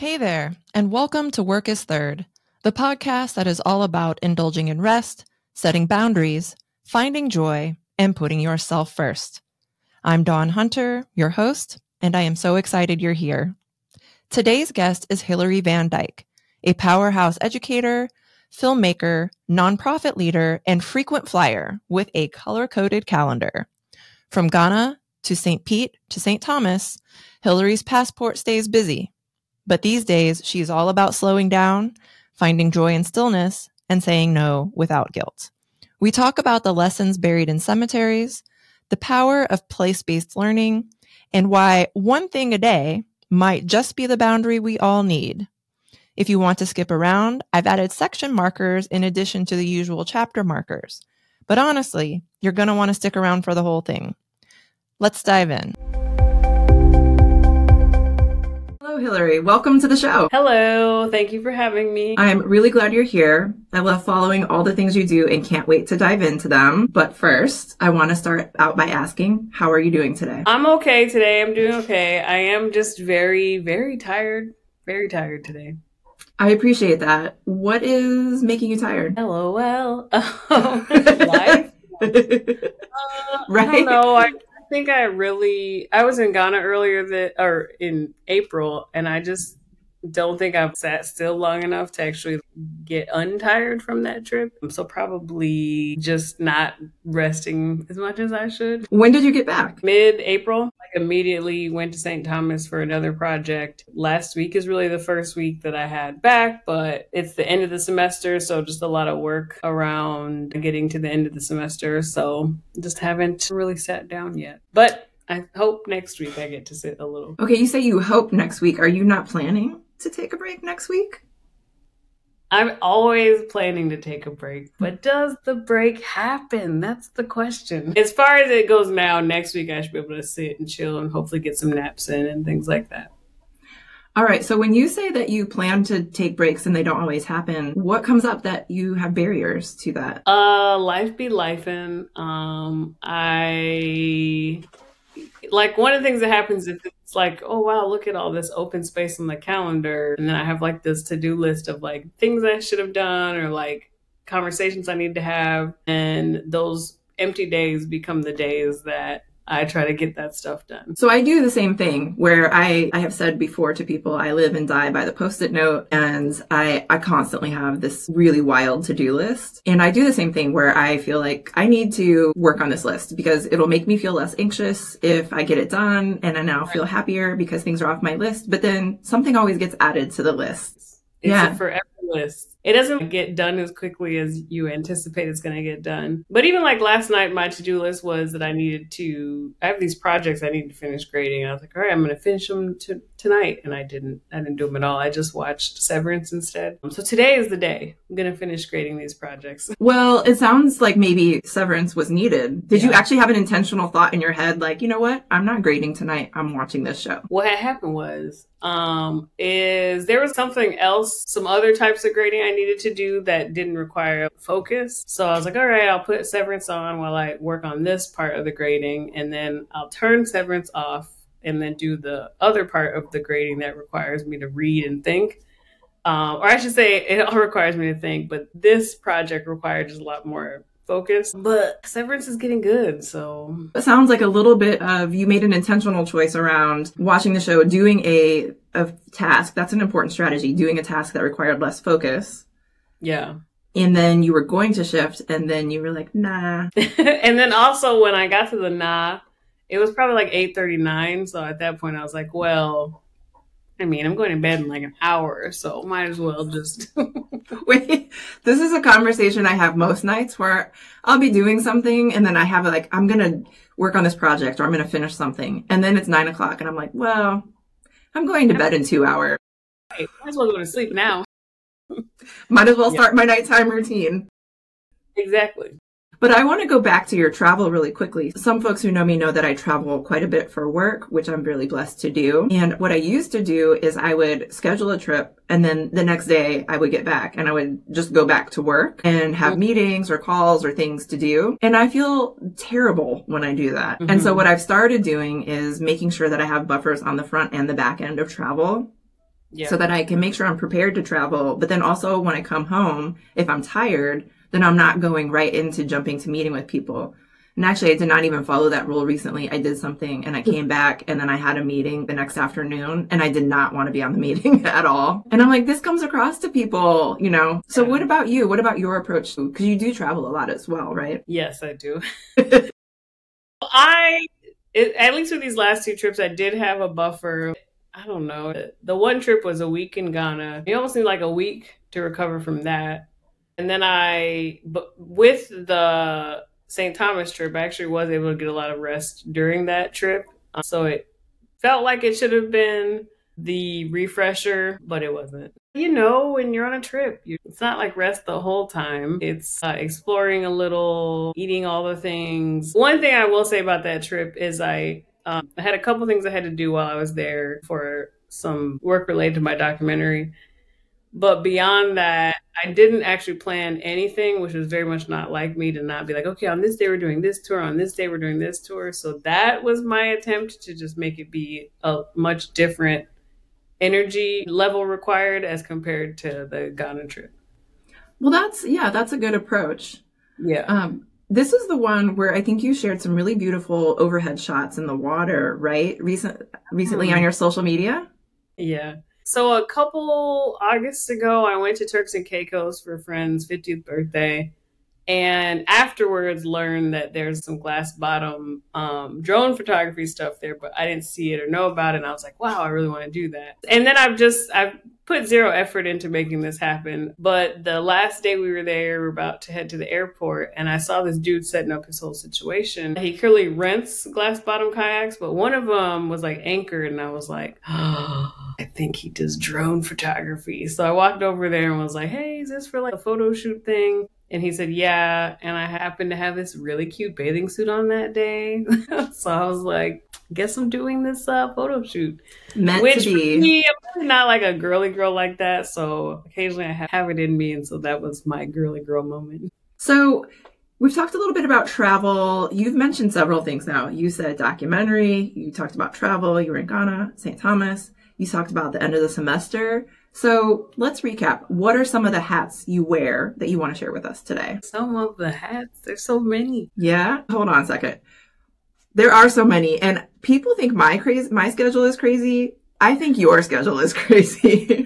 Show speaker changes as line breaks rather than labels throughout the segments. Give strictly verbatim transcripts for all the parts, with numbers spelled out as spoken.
Hey there, and welcome to Work is Third, the podcast that is all about indulging in rest, setting boundaries, finding joy, and putting yourself first. I'm Dawn Hunter, your host, and I am so excited you're here. Today's guest is Hilary Van Dyke, a powerhouse educator, filmmaker, nonprofit leader, and frequent flyer with a color-coded calendar. From Ghana to Saint Pete to Saint Thomas, Hilary's passport stays busy. But these days, she's all about slowing down, finding joy in stillness, and saying no without guilt. We talk about the lessons buried in cemeteries, the power of place-based learning, and why one thing a day might just be the boundary we all need. If you want to skip around, I've added section markers in addition to the usual chapter markers. But honestly, you're going to want to stick around for the whole thing. Let's dive in. Hello, Hilary. Welcome to the show.
Hello. Thank you for having me.
I'm really glad you're here. I love following all the things you do and can't wait to dive into them. But first, I want to start out by asking, how are you doing today?
I'm okay today. I'm doing okay. I am just very, very tired. Very tired today.
I appreciate that. What is making you tired?
LOL. Um, life. uh,
right?
I don't know. I think I really, I was in Ghana earlier that, or in April, and I just don't think I've sat still long enough to actually get untired from that trip. So probably just not resting as much as I should.
When did you get back?
Mid-April. Like immediately went to Saint Thomas for another project. Last week is really the first week that I had back, but it's the end of the semester, so just a lot of work around getting to the end of the semester. So just haven't really sat down yet. But I hope next week I get to sit a little.
Okay, you say you hope next week. Are you not planning to take a break next week?
I'm always planning to take a break, but does the break happen? That's the question. As far as it goes now, next week I should be able to sit and chill and hopefully get some naps in and things like that.
All right. So when you say that you plan to take breaks and they don't always happen, what comes up that you have barriers to that?
Uh, life be lifing. Um, I... Like, one of the things that happens is it's like, oh, wow, look at all this open space on the calendar. And then I have, like, this to-do list of, like, things I should have done or, like, conversations I need to have. And those empty days become the days that I try to get that stuff done.
So I do the same thing where I, I have said before to people, I live and die by the Post-it note, and I, I constantly have this really wild to-do list. And I do the same thing where I feel like I need to work on this list because it'll make me feel less anxious if I get it done, and then I'll feel happier because things are off my list. But then something always gets added to the list.
It's
yeah.
a forever list. It doesn't get done as quickly as you anticipate it's going to get done. But even like last night, my to-do list was that I needed to, I have these projects I need to finish grading. And I was like, all right, I'm going to finish them t- tonight. And I didn't, I didn't do them at all. I just watched Severance instead. So today is the day I'm going to finish grading these projects.
Well, it sounds like maybe Severance was needed. Did yeah. you actually have an intentional thought in your head? Like, you know what? I'm not grading tonight. I'm watching this show.
What had happened was, um, is there was something else, some other types of grading I needed to do that didn't require focus. So I was like, all right, I'll put Severance on while I work on this part of the grading, and then I'll turn Severance off and then do the other part of the grading that requires me to read and think. Um, or I should say it all requires me to think, but this project required just a lot more focus. But Severance is getting good, so.
It sounds like a little bit of you made an intentional choice around watching the show, doing a, a task. That's an important strategy, doing a task that required less focus.
Yeah.
And then you were going to shift, and then you were like, nah.
And then also when I got to the nah, it was probably like eight thirty-nine. So at that point I was like, well, I mean, I'm going to bed in like an hour, so might as well just...
Wait, this is a conversation I have most nights where I'll be doing something, and then I have like, I'm going to work on this project, or I'm going to finish something. And then it's nine o'clock, and I'm like, well, I'm going to bed in two hours.
Hey, might as well go to sleep now.
Might as well start yeah. my nighttime routine.
Exactly.
But I want to go back to your travel really quickly. Some folks who know me know that I travel quite a bit for work, which I'm really blessed to do. And what I used to do is I would schedule a trip, and then the next day I would get back and I would just go back to work and have mm-hmm. meetings or calls or things to do. And I feel terrible when I do that. Mm-hmm. And so what I've started doing is making sure that I have buffers on the front and the back end of travel.
Yeah.
so that I can make sure I'm prepared to travel. But then also when I come home, if I'm tired, then I'm not going right into jumping to meeting with people. And actually, I did not even follow that rule recently. I did something and I came back and then I had a meeting the next afternoon and I did not want to be on the meeting at all. And I'm like, this comes across to people, you know. So what about you? What about your approach? Because you do travel a lot as well, right?
Yes, I do. I, it, at least with these last two trips, I did have a buffer. I don't know. The one trip was a week in Ghana. You almost need like a week to recover from that. And then I, but with the Saint Thomas trip, I actually was able to get a lot of rest during that trip. Um, so it felt like it should have been the refresher, but it wasn't. You know, when you're on a trip, you, it's not like rest the whole time. It's uh, exploring a little, eating all the things. One thing I will say about that trip is I, um, I had a couple things I had to do while I was there for some work related to my documentary. But beyond that, I didn't actually plan anything, which was very much not like me to not be like, okay, on this day we're doing this tour, on this day we're doing this tour. So that was my attempt to just make it be a much different energy level required as compared to the Ghana trip.
Well, that's, yeah, that's a good approach.
Yeah.
Um, this is the one where I think you shared some really beautiful overhead shots in the water, right? Recent, recently mm-hmm. on your social media?
Yeah. So a couple Augusts ago, I went to Turks and Caicos for a friend's fiftieth birthday. And afterwards learned that there's some glass bottom um, drone photography stuff there, but I didn't see it or know about it. And I was like, wow, I really want to do that. And then I've just, I've put zero effort into making this happen. But the last day we were there, we were about to head to the airport. And I saw this dude setting up his whole situation. He clearly rents glass bottom kayaks, but one of them was like anchored. And I was like, oh, I think he does drone photography. So I walked over there and was like, hey, is this for like a photo shoot thing? And he said, yeah. And I happened to have this really cute bathing suit on that day. So I was like, guess I'm doing this uh, photo shoot.
Meant
Which
to be.
For me, I'm really not like a girly girl like that. So occasionally I have it in me. And so that was my girly girl moment.
So we've talked a little bit about travel. You've mentioned several things now. You said documentary. You talked about travel. You were in Ghana, Saint Thomas. You talked about the end of the semester. So let's recap. What are some of the hats you wear that you want to share with us today?
Some of the hats? There's so many.
Yeah? Hold on a second. There are so many. And people think my crazy, my schedule is crazy. I think your schedule is crazy.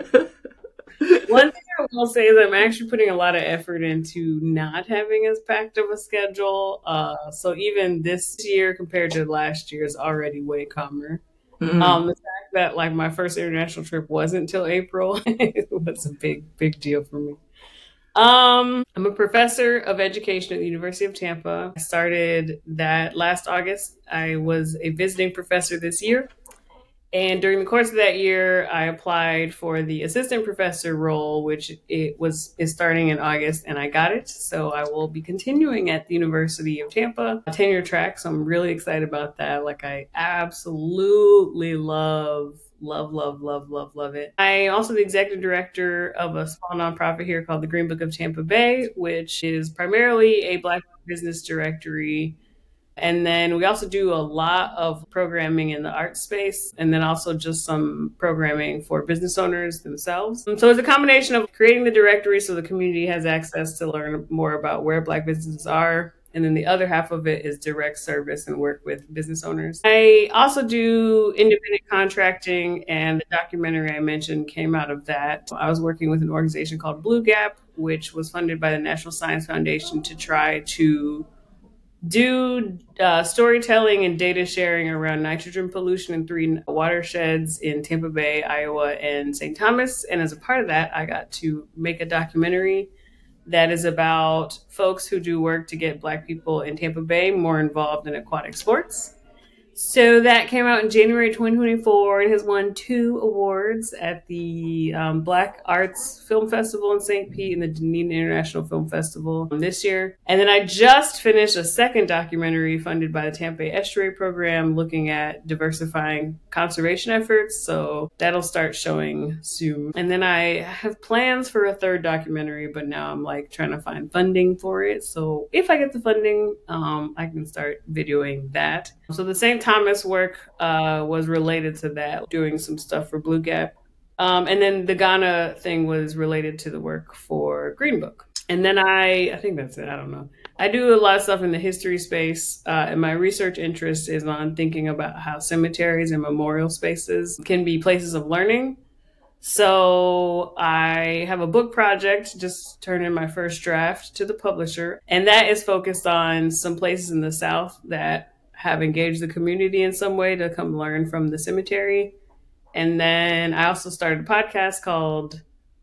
One thing I will say is I'm actually putting a lot of effort into not having as packed of a schedule. Uh, so even this year compared to last year is already way calmer. Mm-hmm. Um, the fact that like my first international trip wasn't until April, it was a big, big deal for me. Um, I'm a professor of education at the University of Tampa. I started that last August. I was a visiting professor this year. And during the course of that year, I applied for the assistant professor role, which it was is starting in August, and I got it. So I will be continuing at the University of Tampa, a tenure track. So I'm really excited about that. Like I absolutely love, love, love, love, love, love it. I'm also the executive director of a small nonprofit here called the Green Book of Tampa Bay, which is primarily a Black business directory. And then we also do a lot of programming in the art space, and then also just some programming for business owners themselves. And so it's a combination of creating the directory so the community has access to learn more about where Black businesses are. And then the other half of it is direct service and work with business owners. I also do independent contracting, and the documentary I mentioned came out of that. I was working with an organization called Blue Gap, which was funded by the National Science Foundation to try to do uh, storytelling and data sharing around nitrogen pollution in three watersheds in Tampa Bay, Iowa, and Saint Thomas. And as a part of that, I got to make a documentary that is about folks who do work to get Black people in Tampa Bay more involved in aquatic sports. So that came out in January twenty twenty-four and has won two awards at the um, Black Arts Film Festival in Saint Pete and the Dunedin International Film Festival this year. And then I just finished a second documentary funded by the Tampa Bay Estuary Program looking at diversifying conservation efforts. So that'll start showing soon. And then I have plans for a third documentary, but now I'm like trying to find funding for it. So if I get the funding, um, I can start videoing that. So the Saint Thomas work uh, was related to that, doing some stuff for Blue Gap. Um, and then the Ghana thing was related to the work for Green Book. And then I, I think that's it. I don't know. I do a lot of stuff in the history space, uh, and my research interest is on thinking about how cemeteries and memorial spaces can be places of learning. So I have a book project, just turned in my first draft to the publisher, and that is focused on some places in the South that have engaged the community in some way to come learn from the cemetery. And then I also started a podcast called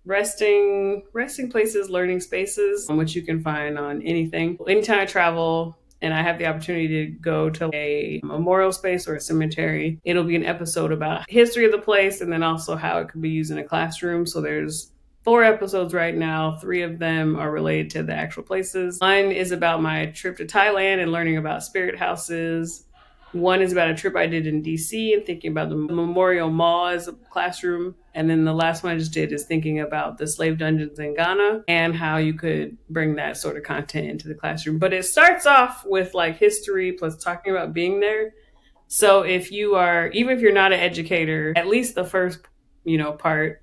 Resting Resting Places, Learning Spaces, which you can find on anything. Anytime I travel and I have the opportunity to go to a memorial space or a cemetery, it'll be an episode about history of the place and then also how it could be used in a classroom. So there's four episodes right now. Three of them are related to the actual places. One is about my trip to Thailand and learning about spirit houses. One is about a trip I did in D C and thinking about the Memorial Mall as a classroom. And then the last one I just did is thinking about the slave dungeons in Ghana and how you could bring that sort of content into the classroom. But it starts off with like history plus talking about being there. So if you are, even if you're not an educator, at least the first, you know, part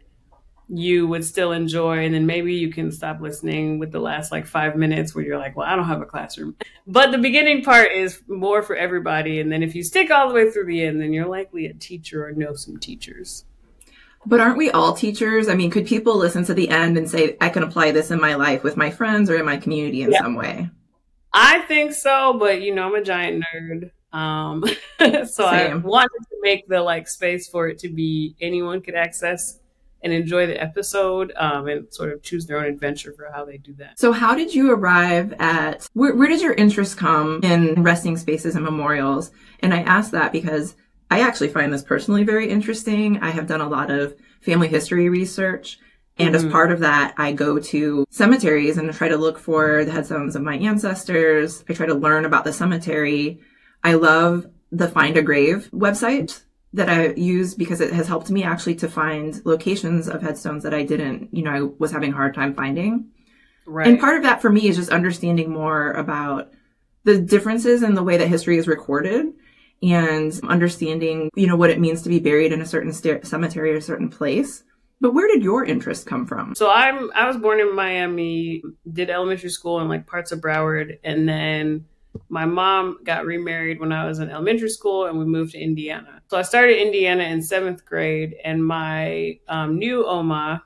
you would still enjoy. And then maybe you can stop listening with the last like five minutes where you're like, well, I don't have a classroom. But the beginning part is more for everybody. And then if you stick all the way through the end, then you're likely a teacher or know some teachers.
But aren't we all teachers? I mean, could people listen to the end and say, I can apply this in my life with my friends or in my community in yeah. some way?
I think so. But, you know, I'm a giant nerd. Um, so Same. I wanted to make the like space for it to be anyone could access and enjoy the episode um, and sort of choose their own adventure for how they do that.
So how did you arrive at, where, where did your interest come in resting spaces and memorials? And I ask that because I actually find this personally very interesting. I have done a lot of family history research. And mm-hmm. as part of that, I go to cemeteries and try to look for the headstones of my ancestors. I try to learn about the cemetery. I love the Find a Grave website that I use because it has helped me actually to find locations of headstones that I didn't, you know, I was having a hard time finding. Right. And part of that for me is just understanding more about the differences in the way that history is recorded and understanding, you know, what it means to be buried in a certain st- cemetery or a certain place. But where did your interest come from?
So I'm, I was born in Miami, did elementary school in like parts of Broward, and then my mom got remarried when I was in elementary school and we moved to Indiana. So I started Indiana in seventh grade, and my um, new Oma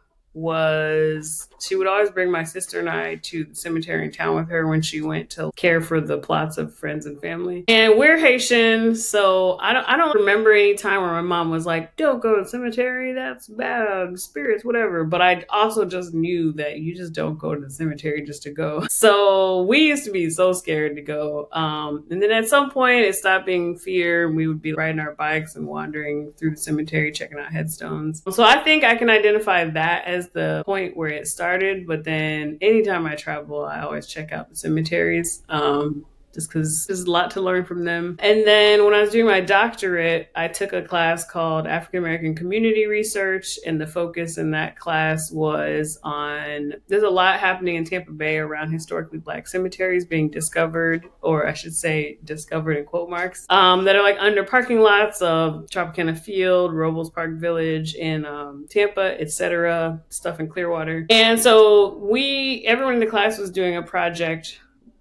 was, she would always bring my sister and I to the cemetery in town with her when she went to care for the plots of friends and family. And we're Haitian, so I don't I don't remember any time where my mom was like, don't go to the cemetery, that's bad, spirits, whatever. But I also just knew that you just don't go to the cemetery just to go. So we used to be so scared to go. Um, and then at some point it stopped being fear, and we would be riding our bikes and wandering through the cemetery, checking out headstones. So I think I can identify that as the point where it started. But then anytime I travel, I always check out the cemeteries, um, just because there's a lot to learn from them. And then when I was doing my doctorate, I took a class called African American Community Research, and the focus in that class was on, there's a lot happening in Tampa Bay around historically Black cemeteries being discovered, or I should say discovered in quote marks, um, that are like under parking lots of Tropicana Field, Robles Park Village in um, Tampa, et cetera, stuff in Clearwater. And so we, everyone in the class was doing a project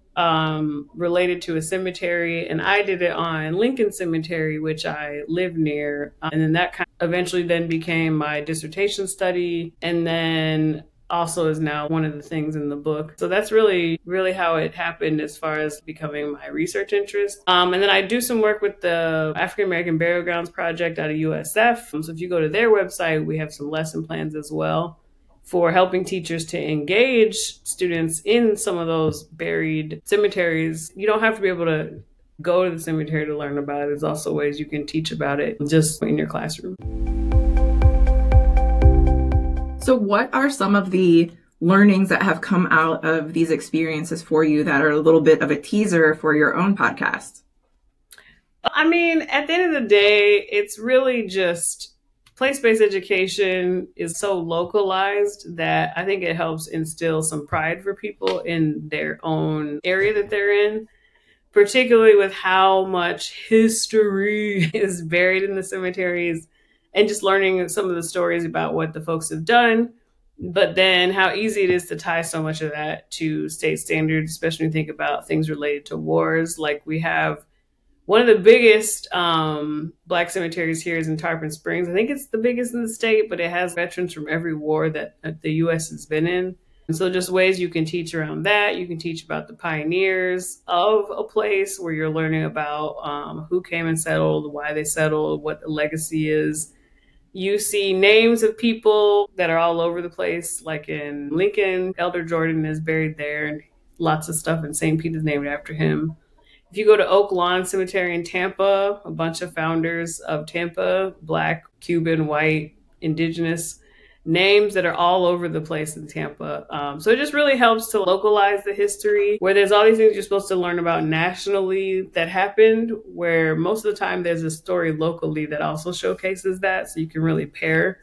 um, related to a cemetery, and I did it on Lincoln Cemetery, which I live near. Um, and then that kind of eventually then became my dissertation study, and then also is now one of the things in the book. So that's really, really how it happened as far as becoming my research interest. Um, and then I do some work with the African American Burial Grounds Project out of U S F. So if you go to their website, we have some lesson plans as well for helping teachers to engage students in some of those buried cemeteries. You don't have to be able to go to the cemetery to learn about it. There's also ways you can teach about it just in your classroom.
So what are some of the learnings that have come out of these experiences for you that are a little bit of a teaser for your own podcast?
I mean, at the end of the day, it's really just place-based education is so localized that I think it helps instill some pride for people in their own area that they're in, particularly with how much history is buried in the cemeteries and just learning some of the stories about what the folks have done. But then how easy it is to tie so much of that to state standards, especially when you think about things related to wars. Like we have one of the biggest um, Black cemeteries here is in Tarpon Springs. I think it's the biggest in the state, but it has veterans from every war that the U S has been in. And so just ways you can teach around that. You can teach about the pioneers of a place where you're learning about um, who came and settled, why they settled, what the legacy is. You see names of people that are all over the place, like in Lincoln, Elder Jordan is buried there, and lots of stuff in Saint Peter's named after him. If you go to Oak Lawn Cemetery in Tampa, a bunch of founders of Tampa, Black, Cuban, white, indigenous, names that are all over the place in Tampa. Um, so it just really helps to localize the history, where there's all these things you're supposed to learn about nationally that happened, where most of the time there's a story locally that also showcases that. So you can really pair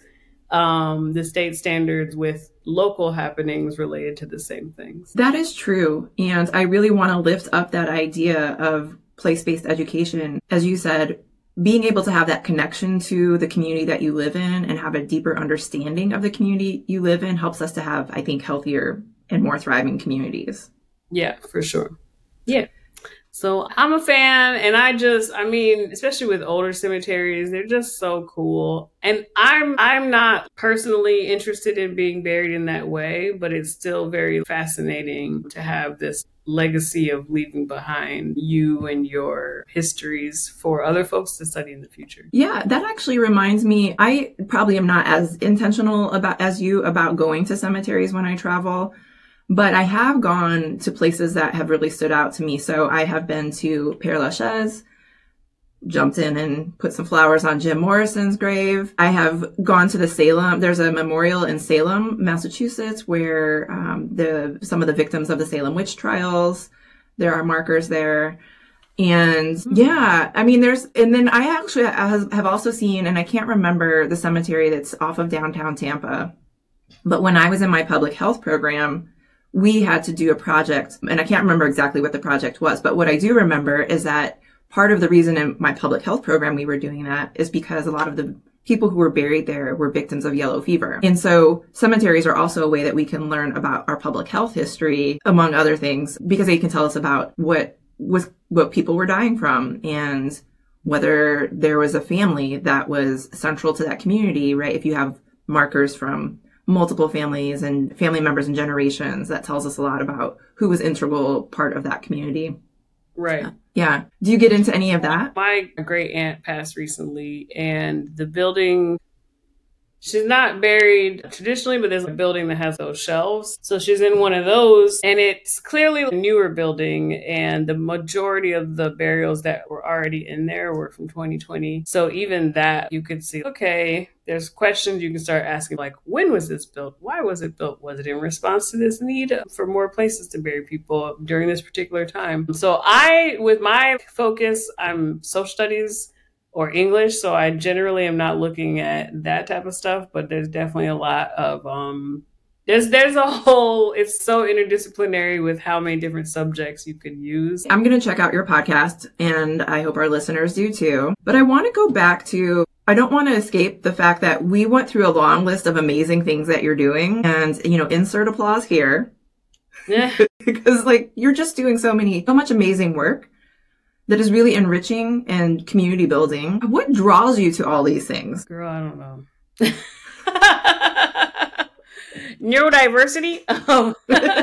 um, the state standards with local happenings related to the same things.
That is true. And I really want to lift up that idea of place-based education. As you said, being able to have that connection to the community that you live in and have a deeper understanding of the community you live in helps us to have, I think, healthier and more thriving communities.
Yeah, for sure. Yeah. So I'm a fan, and I just, I mean, especially with older cemeteries, they're just so cool. And I'm I'm not personally interested in being buried in that way, but it's still very fascinating to have this legacy of leaving behind you and your histories for other folks to study in the future.
Yeah, that actually reminds me, I probably am not as intentional about as you about going to cemeteries when I travel. But I have gone to places that have really stood out to me. So I have been to Père Lachaise, jumped in and put some flowers on Jim Morrison's grave. I have gone to the Salem. There's a memorial in Salem, Massachusetts, where um, the some of the victims of the Salem witch trials, there are markers there. And yeah, I mean, there's, and then I actually have also seen, and I can't remember the cemetery that's off of downtown Tampa, but when I was in my public health program, we had to do a project, and I can't remember exactly what the project was, but what I do remember is that part of the reason in my public health program we were doing that is because a lot of the people who were buried there were victims of yellow fever. And so cemeteries are also a way that we can learn about our public health history, among other things, because they can tell us about what was, what people were dying from and whether there was a family that was central to that community, right? If you have markers from multiple families and family members and generations, that tells us a lot about who was integral part of that community.
Right.
Yeah. Do you get into any of that?
My great aunt passed recently, and the building, she's not buried traditionally, but there's a building that has those shelves. So she's in one of those, and it's clearly a newer building, and the majority of the burials that were already in there were from twenty twenty. So even that, you could see, okay, there's questions you can start asking, like, when was this built? Why was it built? Was it in response to this need for more places to bury people during this particular time? So I, with my focus, I'm social studies or English. So I generally am not looking at that type of stuff, but there's definitely a lot of, um, there's, there's a whole, it's so interdisciplinary with how many different subjects you could use.
I'm going to check out your podcast, and I hope our listeners do too. But I want to go back to, I don't want to escape the fact that we went through a long list of amazing things that you're doing, and, you know, insert applause here.
Yeah.
Because like, you're just doing so many, so much amazing work that is really enriching and community building. What draws you to all these things?
Girl, I don't know. Neurodiversity? Um,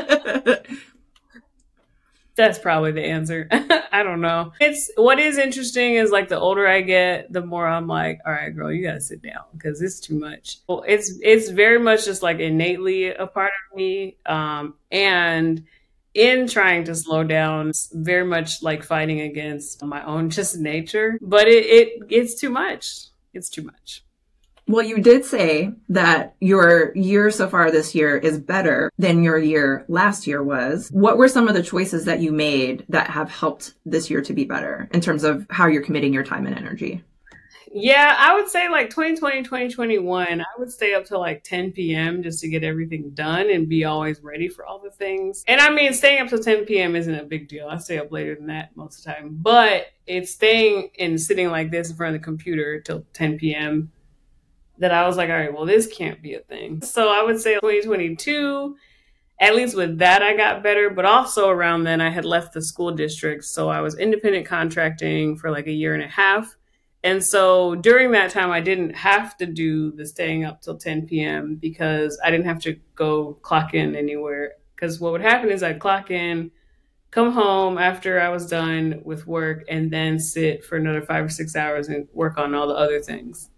that's probably the answer. I don't know. It's what is interesting is like the older I get, the more I'm like, all right, girl, you gotta sit down because it's too much. Well, it's it's very much just like innately a part of me. Um, and in trying to slow down, it's very much like fighting against my own just nature. But it, it it's too much. It's too much.
Well, you did say that your year so far this year is better than your year last year was. What were some of the choices that you made that have helped this year to be better in terms of how you're committing your time and energy?
Yeah, I would say like twenty twenty, twenty twenty-one, I would stay up till like ten p.m. just to get everything done and be always ready for all the things. And I mean, staying up till ten p.m. isn't a big deal. I stay up later than that most of the time. But it's staying and sitting like this in front of the computer till ten p.m. that I was like, all right, well, this can't be a thing. So I would say twenty twenty-two, at least with that, I got better. But also around then, I had left the school district. So I was independent contracting for like a year and a half. And so during that time, I didn't have to do the staying up till ten p.m. because I didn't have to go clock in anywhere. Because what would happen is I'd clock in, come home after I was done with work, and then sit for another five or six hours and work on all the other things.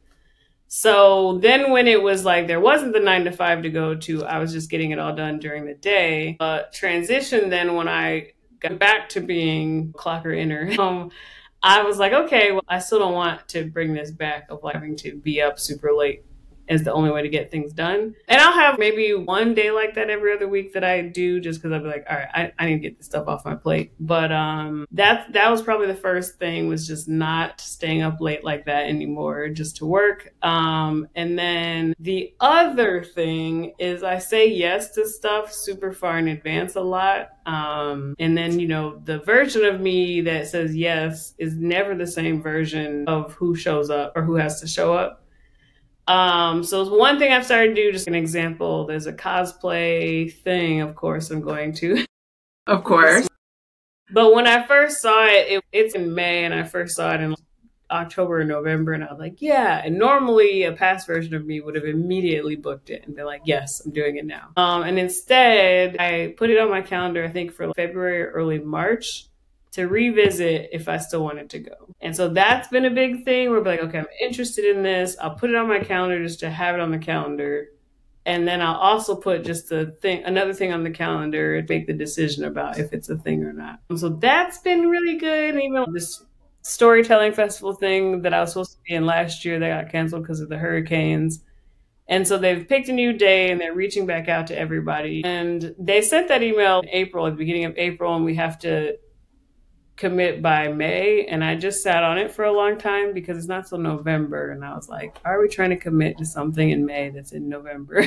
So then when it was like there wasn't the nine to five to go to, I was just getting it all done during the day. But transition then when I got back to being clocker inner, um, I was like, okay, well, I still don't want to bring this back of like having to be up super late as the only way to get things done. And I'll have maybe one day like that every other week that I do just because I'll be like, all right, I, I need to get this stuff off my plate. But um, that that was probably the first thing, was just not staying up late like that anymore, just to work. Um, and then the other thing is I say yes to stuff super far in advance a lot. Um, and then, you know, the version of me that says yes is never the same version of who shows up or who has to show up. Um, so one thing I've started to do, just an example, there's a cosplay thing, of course, I'm going to.
Of course.
But when I first saw it, it, it's in May, and I first saw it in October or November, and I was like, yeah. And normally a past version of me would have immediately booked it and been like, yes, I'm doing it now. Um, and instead, I put it on my calendar, I think for February or early March, to revisit if I still wanted to go. And so that's been a big thing. We're like, okay, I'm interested in this. I'll put it on my calendar just to have it on the calendar. And then I'll also put just a thing, another thing on the calendar and make the decision about if it's a thing or not. And so that's been really good. And even this storytelling festival thing that I was supposed to be in last year, that got canceled because of the hurricanes. And so they've picked a new day and they're reaching back out to everybody. And they sent that email in April, at the beginning of April, and we have to commit by May. And I just sat on it for a long time because it's not till November. And I was like, are we trying to commit to something in May that's in November?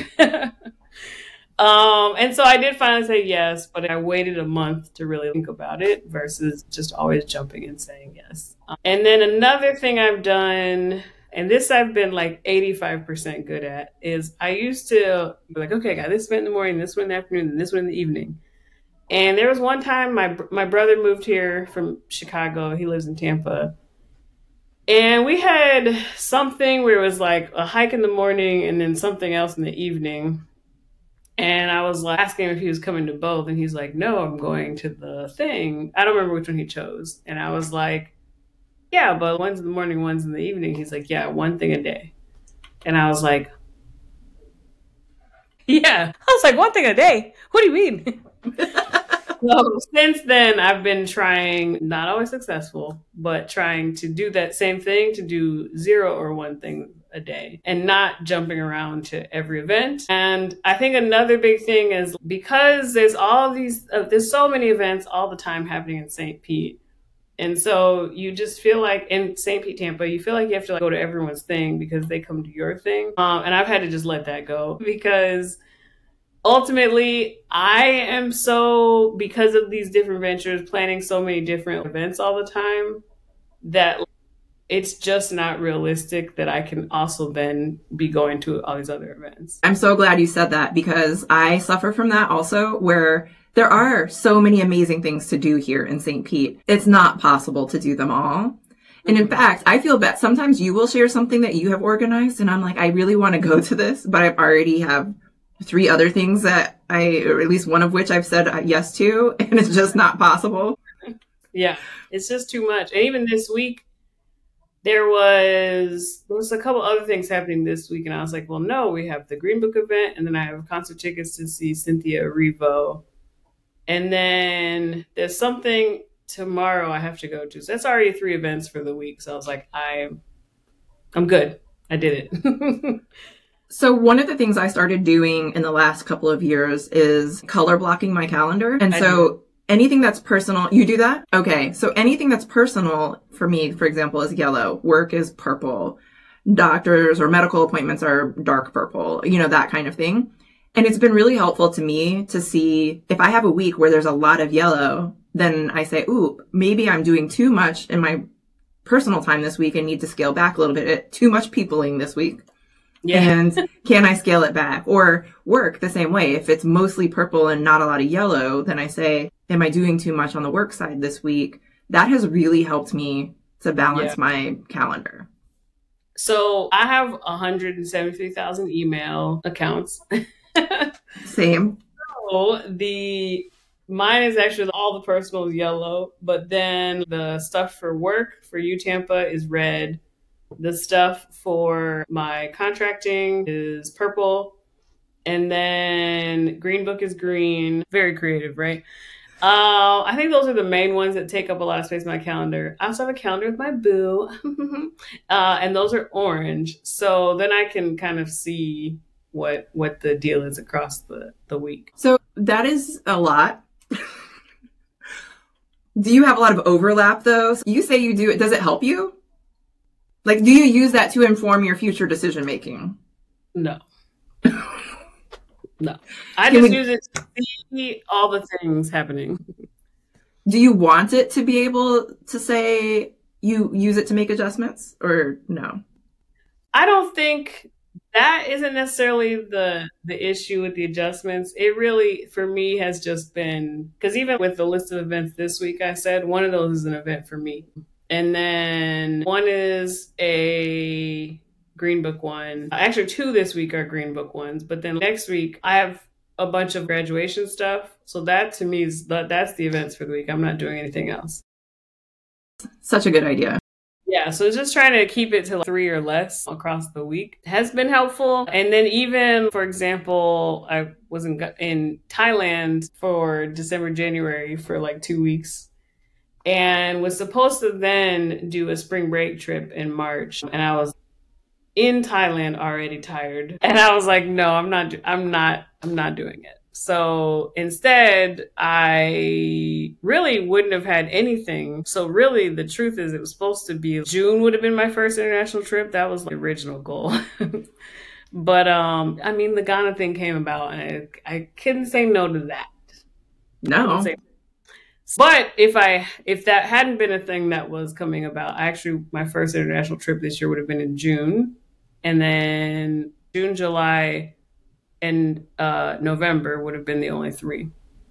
um, and so I did finally say yes, but I waited a month to really think about it versus just always jumping and saying yes. Um, and then another thing I've done, and this I've been like eighty-five percent good at, is I used to be like, okay, I got this one in the morning, this one in the afternoon, and this one in the evening. And there was one time my my brother moved here from Chicago. He lives in Tampa. And we had something where it was like a hike in the morning and then something else in the evening. And I was like asking him if he was coming to both. And he's like, no, I'm going to the thing. I don't remember which one he chose. And I was like, yeah, but one's in the morning, one's in the evening. He's like, yeah, one thing a day. And I was like, yeah. I was like, one thing a day? What do you mean? So since then, I've been trying, not always successful, but trying to do that same thing, to do zero or one thing a day and not jumping around to every event. And I think another big thing is because there's all these, uh, there's so many events all the time happening in Saint Pete. And so you just feel like in Saint Pete, Tampa, you feel like you have to like go to everyone's thing because they come to your thing. Um, and I've had to just let that go because ultimately, I am so, because of these different ventures, planning so many different events all the time, that it's just not realistic that I can also then be going to all these other events.
I'm so glad you said that because I suffer from that also, where there are so many amazing things to do here in Saint Pete. It's not possible to do them all. And in fact, I feel bad. Sometimes you will share something that you have organized and I'm like, I really want to go to this, but I already have three other things that I, or at least one of which I've said yes to, and it's just not possible.
Yeah, it's just too much. And even this week, there was there was a couple other things happening this week, and I was like, well, no, we have the Green Book event, and then I have concert tickets to see Cynthia Erivo. And then there's something tomorrow I have to go to. So that's already three events for the week. So I was like, I'm, I'm good. I did it.
So one of the things I started doing in the last couple of years is color blocking my calendar. And so anything that's personal, you do that? Okay. So anything that's personal for me, for example, is yellow. Work is purple. Doctors or medical appointments are dark purple, you know, that kind of thing. And it's been really helpful to me to see if I have a week where there's a lot of yellow, then I say, ooh, maybe I'm doing too much in my personal time this week and need to scale back a little bit. Too much peopling this week.
Yeah.
And can I scale it back? Or work the same way. If it's mostly purple and not a lot of yellow, then I say, am I doing too much on the work side this week? That has really helped me to balance
Yeah.
my calendar.
So I have one hundred seventy-three thousand email accounts.
Same.
So the mine is actually all the personal is yellow, but then the stuff for work for U Tampa is red. The stuff for my contracting is purple. And then Green Book is green. Very creative, right? Uh, I think those are the main ones that take up a lot of space in my calendar. I also have a calendar with my boo. uh, and those are orange. So then I can kind of see what what the deal is across the, the week.
So that is a lot. Do you have a lot of overlap though? You say you do it. Does it help you? Like, do you use that to inform your future decision making?
No. No. I
Can
just
we-
use it to see all the things happening.
Do you want it to be able to say you use it to make adjustments or no?
I don't think that isn't necessarily the the issue with the adjustments. It really, for me, has just been, because even with the list of events this week, I said one of those is an event for me. And then one is a Green Book one. Actually, two this week are Green Book ones. But then next week, I have a bunch of graduation stuff. So that to me is that that's the events for the week. I'm not doing anything else.
Such a good idea.
Yeah, so just trying to keep it to like three or less across the week has been helpful. And then even, for example, I was in, in Thailand for December, January for like two weeks. And was supposed to then do a spring break trip in March. And I was in Thailand already tired. And I was like, no, I'm not, I'm not, I'm not doing it. So instead, I really wouldn't have had anything. So really, the truth is it was supposed to be June would have been my first international trip. That was the original goal. But, um, I mean, the Ghana thing came about and I, I couldn't say no to that.
No.
Say, but if I if that hadn't been a thing that was coming about, I actually my first international trip this year would have been in June, and then June, July, and uh, November would have been the only three.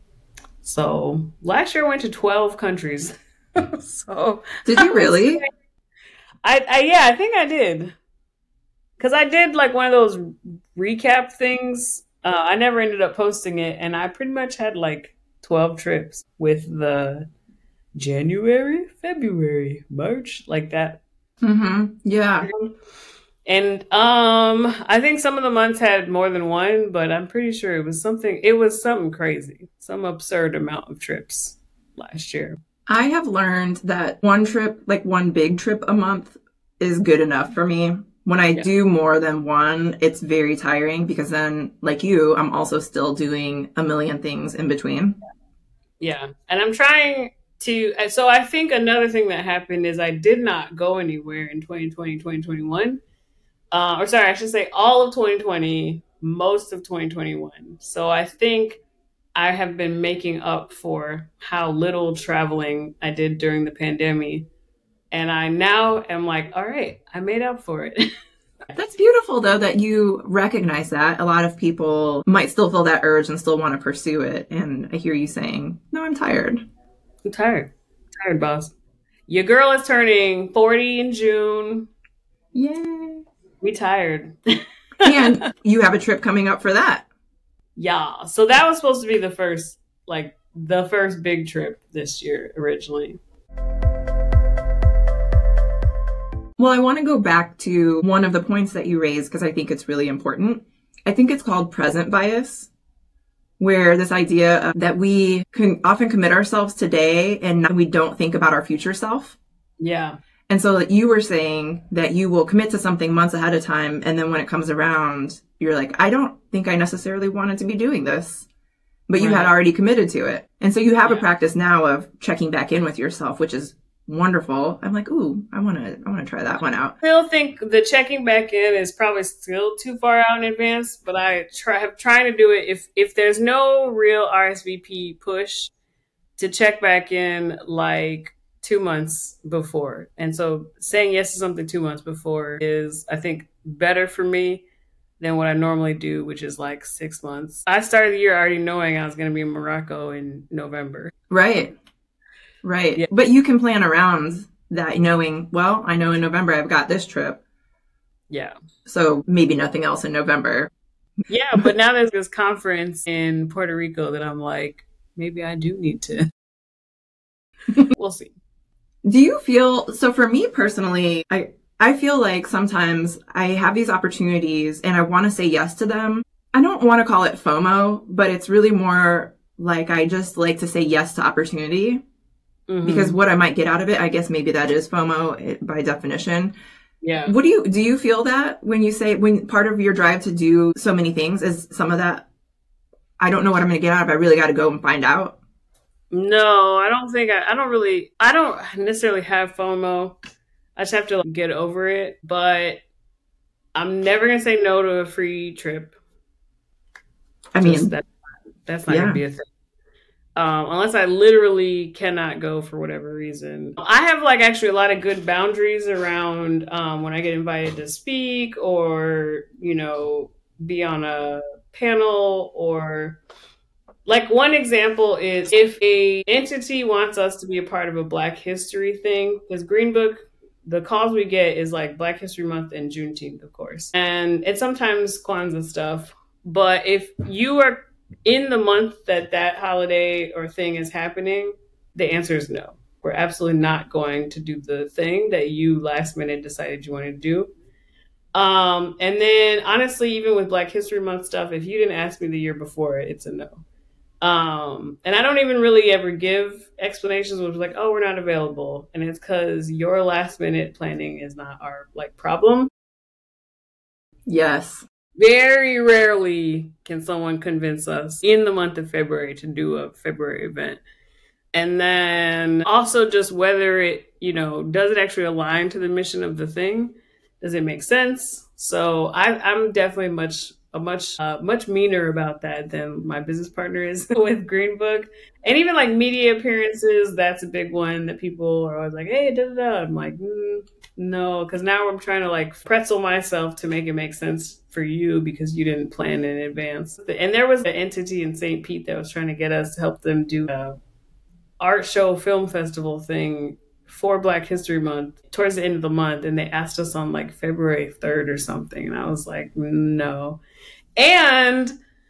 So last year I went to twelve countries. So
did you really?
I, I yeah I think I did, because I did like one of those recap things. Uh, I never ended up posting it, and I pretty much had like twelve trips with the January, February, March, like that.
Mm-hmm. Yeah.
And um, I think some of the months had more than one, but I'm pretty sure it was something, it was something crazy, some absurd amount of trips last year.
I have learned that one trip, like one big trip a month is good enough for me. When I
Yeah.
do more than one, it's very tiring because then, like you, I'm also still doing a million things in between.
Yeah. And I'm trying to, so I think another thing that happened is I did not go anywhere in twenty twenty, twenty twenty-one. Uh, or sorry, I should say all of twenty twenty, most of twenty twenty-one. So I think I have been making up for how little traveling I did during the pandemic. And I now am like, all right, I made up for it.
That's beautiful, though, that you recognize that. A lot of people might still feel that urge and still want to pursue it. And I hear you saying, no, I'm tired.
I'm tired. Tired, boss. Your girl is turning forty in June.
Yay.
We tired.
And you have a trip coming up for that.
Yeah. So that was supposed to be the first, like, the first big trip this year originally.
Well, I want to go back to one of the points that you raised because I think it's really important. I think it's called present bias, where this idea that we can often commit ourselves today and we don't think about our future self.
Yeah.
And so like you were saying that you will commit to something months ahead of time. And then when it comes around, you're like, I don't think I necessarily wanted to be doing this, but you
Right.
had already committed to it. And so you have
Yeah.
a practice now of checking back in with yourself, which is wonderful. I'm like, ooh, I want to, I want to try that one out.
I still think the checking back in is probably still too far out in advance, but I try have trying to do it if if there's no real R S V P push to check back in like two months before. And so saying yes to something two months before is, I think, better for me. than what I normally do, which is like six months. I started the year already knowing I was going to be in Morocco in November.
Right. Right.
Yeah.
But you can plan around that knowing, well, I know in November I've got this trip.
Yeah.
So maybe nothing else in November.
Yeah. But now there's this conference in Puerto Rico that I'm like, maybe I do need to. We'll see.
Do you feel, so for me personally, I, I feel like sometimes I have these opportunities and I want to say yes to them. I don't want to call it FOMO, but it's really more like I just like to say yes to opportunity mm-hmm. because what I might get out of it, I guess maybe that is FOMO by definition.
Yeah.
What do you, do you feel that when you say, when part of your drive to do so many things is some of that, I don't know what I'm going to get out of it, I really got to go and find out?
No, I don't think I, I don't really, I don't necessarily have FOMO. I just have to like, get over it. But I'm never going to say no to a free trip.
I
just
mean,
that, that's not
yeah.
going to be a thing. Um, unless I literally cannot go for whatever reason. I have like actually a lot of good boundaries around um, when I get invited to speak or, you know, be on a panel or... Like one example is if a entity wants us to be a part of a Black History thing, because Green Book, the calls we get is like Black History Month and Juneteenth, of course. And it's sometimes Kwanzaa stuff. But if you are in the month that that holiday or thing is happening, the answer is no. We're absolutely not going to do the thing that you last minute decided you wanted to do. Um, and then honestly, even with Black History Month stuff, if you didn't ask me the year before, it's a no. Um, and I don't even really ever give explanations, which is like, oh, we're not available. And it's because your last minute planning is not our like problem.
Yes.
Very rarely can someone convince us in the month of February to do a February event. And then also just whether it, you know, does it actually align to the mission of the thing? Does it make sense? So I, I'm definitely much a much, uh, much meaner about that than my business partner is with Green Book. And even like media appearances, that's a big one that people are always like, hey, da da da. I'm like, mm, no, because now I'm trying to like pretzel myself to make it make sense for you because you didn't plan in advance. And there was an entity in Saint Pete that was trying to get us to help them do a art show film festival thing for Black History Month towards the end of the month. And they asked us on like February third or something. And I was like, no. And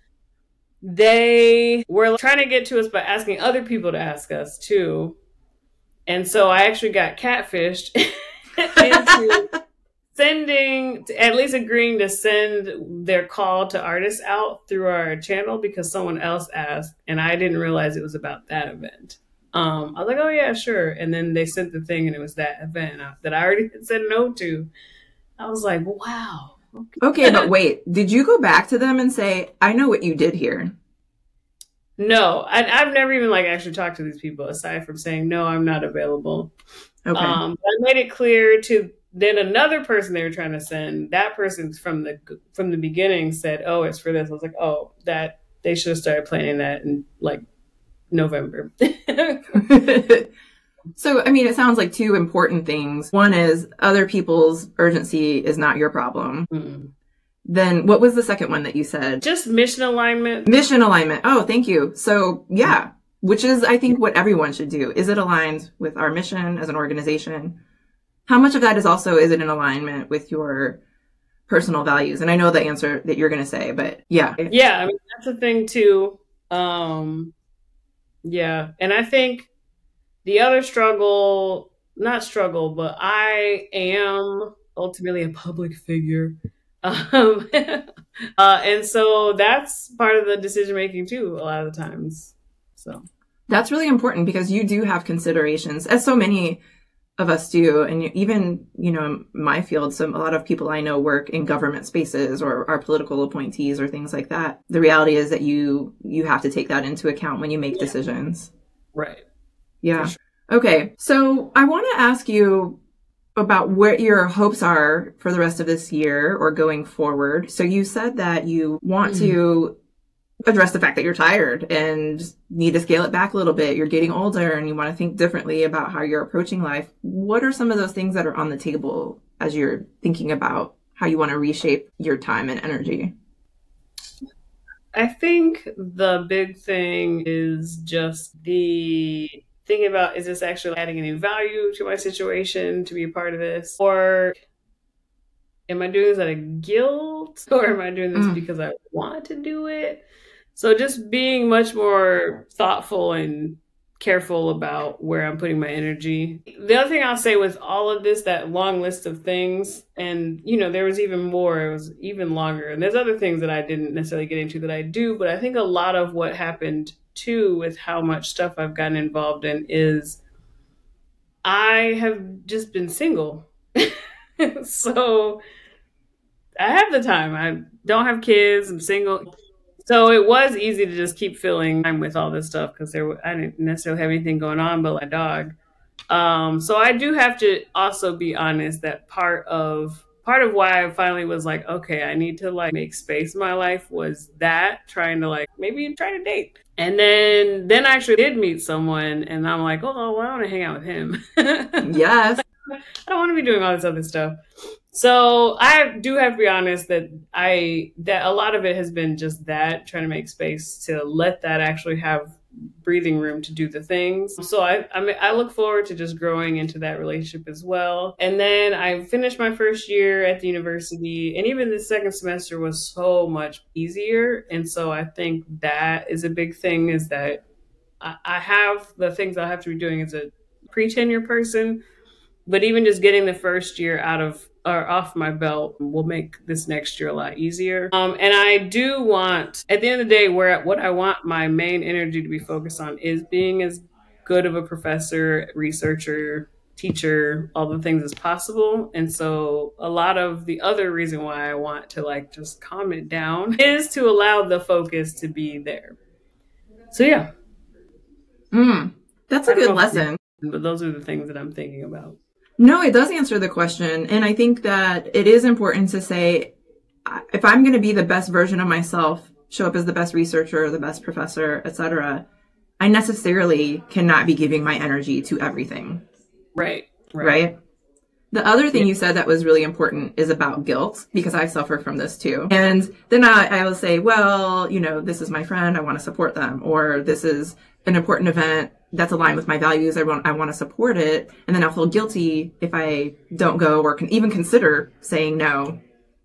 they were trying to get to us by asking other people to ask us too. And so I actually got catfished into sending, at least agreeing to send their call to artists out through our channel because someone else asked and I didn't realize it was about that event. Um, I was like, oh yeah, sure. And then they sent the thing and it was that event that I already had said no to. I was like, wow.
Okay. okay, but wait, did you go back to them and say, I know what you did here?
No, I, I've never even like actually talked to these people aside from saying, no, I'm not available.
Okay.
Um, but I made it clear to then another person they were trying to send. That person from the from the beginning said, oh, it's for this. I was like, oh, that they should have started planning that in like November.
So, I mean, it sounds like two important things. One is other people's urgency is not your problem. Mm. Then what was the second one that you said?
Just mission alignment.
Mission alignment. Oh, thank you. So, yeah, which is, I think, what everyone should do. Is it aligned with our mission as an organization? How much of that is also, is it in alignment with your personal values? And I know the answer that you're going to say, but yeah.
Yeah, I mean, that's the thing, too. Um, yeah, and I think the other struggle, not struggle, but I am ultimately a public figure. Um, uh, and so that's part of the decision making too, a lot of the times. So
that's really important because you do have considerations, as so many of us do. And you, even, you know, in my field, some, a lot of people I know work in government spaces or are political appointees or things like that. The reality is that you, you have to take that into account when you make yeah. decisions.
Right.
Yeah. Sure. Okay. So I want to ask you about what your hopes are for the rest of this year or going forward. So you said that you want mm-hmm. to address the fact that you're tired and need to scale it back a little bit. You're getting older and you want to think differently about how you're approaching life. What are some of those things that are on the table as you're thinking about how you want to reshape your time and energy?
I think the big thing is just the thinking about, is this actually adding any value to my situation to be a part of this? Or am I doing this out of guilt? Or am I doing this mm. because I want to do it? So just being much more thoughtful and careful about where I'm putting my energy. The other thing I'll say with all of this, that long list of things, and you know, there was even more, it was even longer. And there's other things that I didn't necessarily get into that I do, but I think a lot of what happened too with how much stuff I've gotten involved in is I have just been single. So I have the time. I don't have kids. I'm single. So it was easy to just keep filling time with all this stuff because there I didn't necessarily have anything going on but my dog. Um, so I do have to also be honest that part of part of why I finally was like, okay, I need to like make space in my life was that trying to like maybe try to date. And then then I actually did meet someone and I'm like, oh, well, I want to hang out with him.
Yes.
I don't want to be doing all this other stuff. So I do have to be honest that I that a lot of it has been just that, trying to make space to let that actually have breathing room to do the things. So I I, mean, I look forward to just growing into that relationship as well. And then I finished my first year at the university, and even the second semester was so much easier. And so I think that is a big thing, is that I, I have the things I have to be doing as a pre-tenure person, but even just getting the first year out of or off my belt will make this next year a lot easier. Um, and I do want, at the end of the day, where what I want my main energy to be focused on is being as good of a professor, researcher, teacher, all the things as possible. And so a lot of the other reason why I want to like just calm it down is to allow the focus to be there. So yeah.
Mm, that's a good lesson.
But those are the things that I'm thinking about.
No, it does answer the question. And I think that it is important to say, if I'm going to be the best version of myself, show up as the best researcher, the best professor, et cetera, I necessarily cannot be giving my energy to everything.
Right.
Right. right? The other thing yeah. you said that was really important is about guilt, because I suffer from this too. And then I, I will say, well, you know, this is my friend, I want to support them. Or this is an important event that's aligned with my values, I want I want to support it. And then I'll feel guilty if I don't go or can even consider saying no.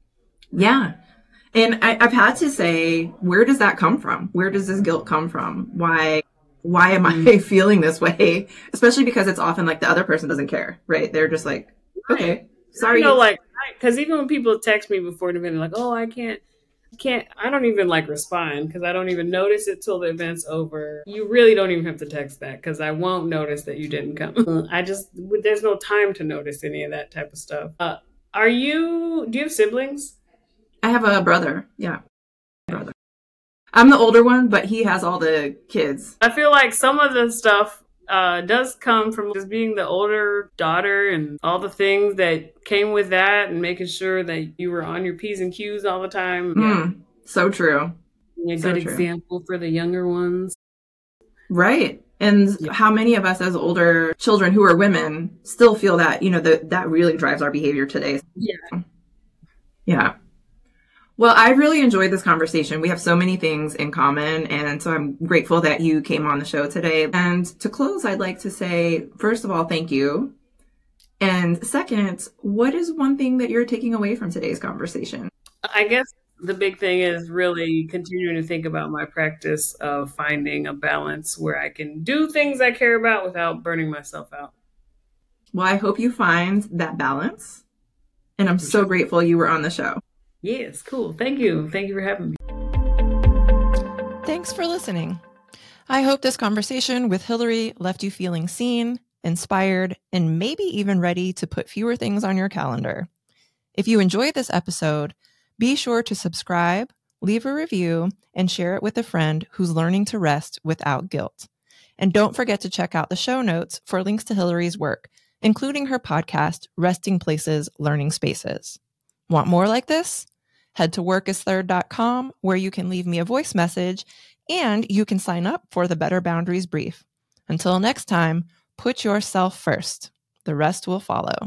Yeah. And I, I've had to say, where does that come from? Where does this guilt come from? Why why am I feeling this way? Especially because it's often like the other person doesn't care, right? They're just like, okay, sorry.
You know, like, because even when people text me before the event, they're like, oh, I can't, can't, I don't even like respond because I don't even notice it till the event's over. You really don't even have to text that because I won't notice that you didn't come. I just, there's no time to notice any of that type of stuff. Uh, are you, do you have siblings?
I have a brother. Yeah. Brother. I'm the older one, but he has all the kids.
I feel like some of the stuff uh, does come from just being the older daughter and all the things that came with that, and making sure that you were on your P's and Q's all the time.
Mm, yeah. So true.
A
so
good
true.
example for the younger ones.
Right. And yeah. how many of us as older children who are women still feel that, you know, that that really drives our behavior today.
Yeah.
Yeah. Well, I really enjoyed this conversation. We have so many things in common, and so I'm grateful that you came on the show today. And to close, I'd like to say, first of all, thank you. And second, what is one thing that you're taking away from today's conversation?
I guess the big thing is really continuing to think about my practice of finding a balance where I can do things I care about without burning myself out.
Well, I hope you find that balance. And I'm so grateful you were on the show.
Yes, cool. Thank you. Thank you for having me.
Thanks for listening. I hope this conversation with Hillary left you feeling seen, inspired, and maybe even ready to put fewer things on your calendar. If you enjoyed this episode, be sure to subscribe, leave a review, and share it with a friend who's learning to rest without guilt. And don't forget to check out the show notes for links to Hillary's work, including her podcast, Resting Places, Learning Spaces. Want more like this? Head to work is third dot com, where you can leave me a voice message and you can sign up for the Better Boundaries Brief. Until next time, put yourself first. The rest will follow.